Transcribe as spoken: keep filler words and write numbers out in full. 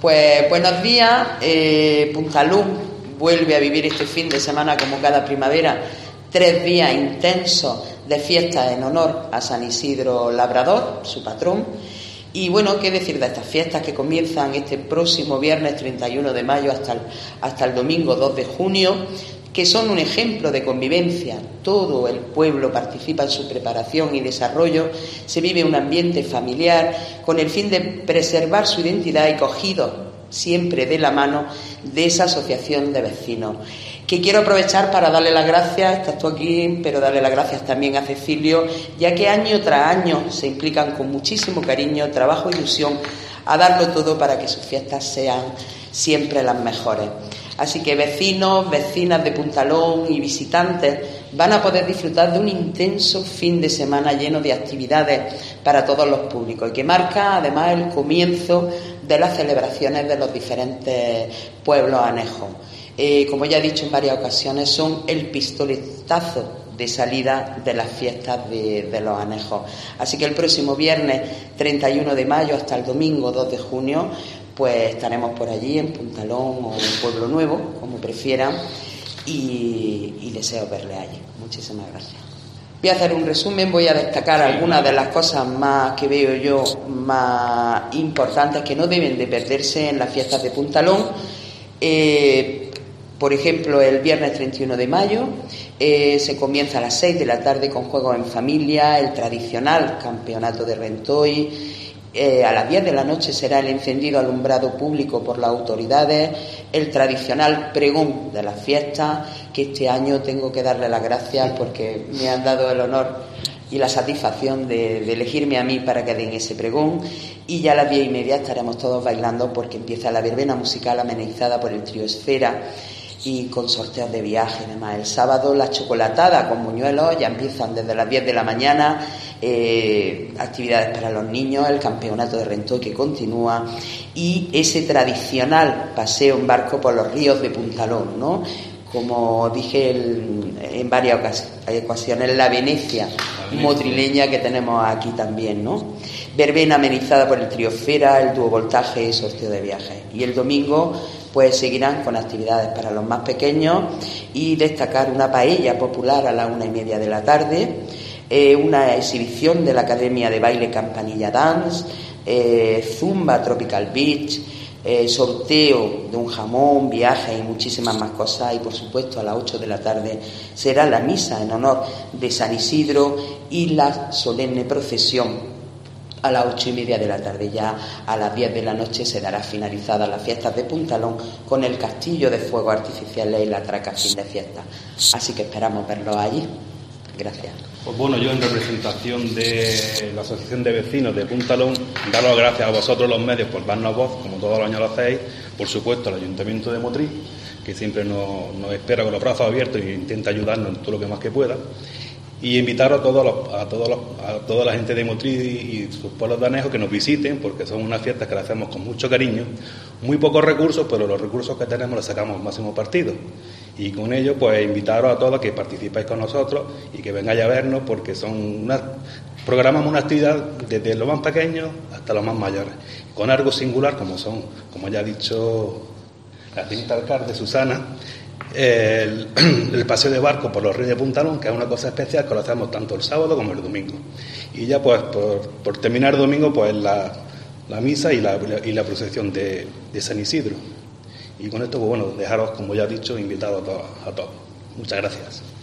Pues buenos días. eh, Puntalón vuelve a vivir este fin de semana, como cada primavera, tres días intensos de fiestas en honor a San Isidro Labrador, su patrón. Y bueno, qué decir de estas fiestas que comienzan este próximo viernes treinta y uno de mayo hasta el, hasta el domingo dos de junio, que son un ejemplo de convivencia. Todo el pueblo participa en su preparación y desarrollo, se vive un ambiente familiar con el fin de preservar su identidad y cogido siempre de la mano de esa asociación de vecinos. Que quiero aprovechar para darle las gracias, estás tú aquí, pero darle las gracias también a Cecilio, ya que año tras año se implican con muchísimo cariño, trabajo e ilusión a darlo todo para que sus fiestas sean siempre las mejores. Así que vecinos, vecinas de Puntalón y visitantes van a poder disfrutar de un intenso fin de semana lleno de actividades para todos los públicos y que marca además el comienzo de las celebraciones de los diferentes pueblos anejos. Eh, como ya he dicho en varias ocasiones, son el pistoletazo de salida de las fiestas de, de los anejos. Así que el próximo viernes treinta y uno de mayo hasta el domingo dos de junio, pues estaremos por allí en Puntalón o en Pueblo Nuevo, como prefieran, y, y deseo verle allí. Muchísimas gracias. Voy a hacer un resumen, voy a destacar algunas de las cosas más que veo yo más importantes que no deben de perderse en las fiestas de Puntalón. Eh, por ejemplo, el viernes treinta y uno de mayo eh, se comienza a las seis de la tarde con juegos en familia, el tradicional campeonato de Rentoy. Eh, a las diez de la noche será el encendido alumbrado público por las autoridades, el tradicional pregón de las fiestas, que este año tengo que darle las gracias porque me han dado el honor y la satisfacción de, de elegirme a mí para que den ese pregón. Y ya a las diez y media estaremos todos bailando porque empieza la verbena musical amenizada por el trío Esfera y con sorteos de viaje y demás. El sábado la chocolatada con buñuelos, ya empiezan desde las diez de la mañana, eh, actividades para los niños, el campeonato de Rentoy que continúa y ese tradicional paseo en barco por los ríos de Puntalón, ¿no? Como dije el, en varias ocasiones, la Venecia motrileña que tenemos aquí también, ¿no? Verbena amenizada por el trío Esfera, el dúo Voltaje y sorteo de viajes. Y el domingo pues seguirán con actividades para los más pequeños y destacar una paella popular a la una y media de la tarde, eh, una exhibición de la Academia de Baile Campanilla Dance, eh, Zumba Tropical Beach, eh, sorteo de un jamón, viajes y muchísimas más cosas. Y por supuesto a las ocho de la tarde será la misa en honor de San Isidro y la solemne procesión a las ocho y media de la tarde. Ya a las diez de la noche se dará finalizada las fiestas de Puntalón con el castillo de fuegos artificiales y la traca fin de fiesta. Así que esperamos verlos allí. Gracias. Pues bueno, yo en representación de la Asociación de Vecinos de Puntalón, daros las gracias a vosotros los medios por darnos voz, como todos los años lo hacéis, por supuesto al Ayuntamiento de Motril, que siempre nos, nos espera con los brazos abiertos e intenta ayudarnos en todo lo que más que pueda. Y invitaros a todos los, a todos los, a toda la gente de Motril y sus pueblos de anejos que nos visiten, porque son unas fiestas que las hacemos con mucho cariño, muy pocos recursos, pero los recursos que tenemos les sacamos el máximo partido. Y con ello, pues invitaros a todos que participáis con nosotros y que vengáis a vernos, porque son unas, programamos una actividad desde los más pequeños hasta los más mayores, con algo singular como son, como ya ha dicho la señorita alcalde Susana, El, el paseo de barco por los ríos de Puntalón, que es una cosa especial que lo hacemos tanto el sábado como el domingo. Y ya pues por, por terminar el domingo pues la, la misa y la, y la procesión de, de San Isidro. Y con esto pues bueno, dejaros, como ya he dicho, invitados a todos, a todos. Muchas gracias.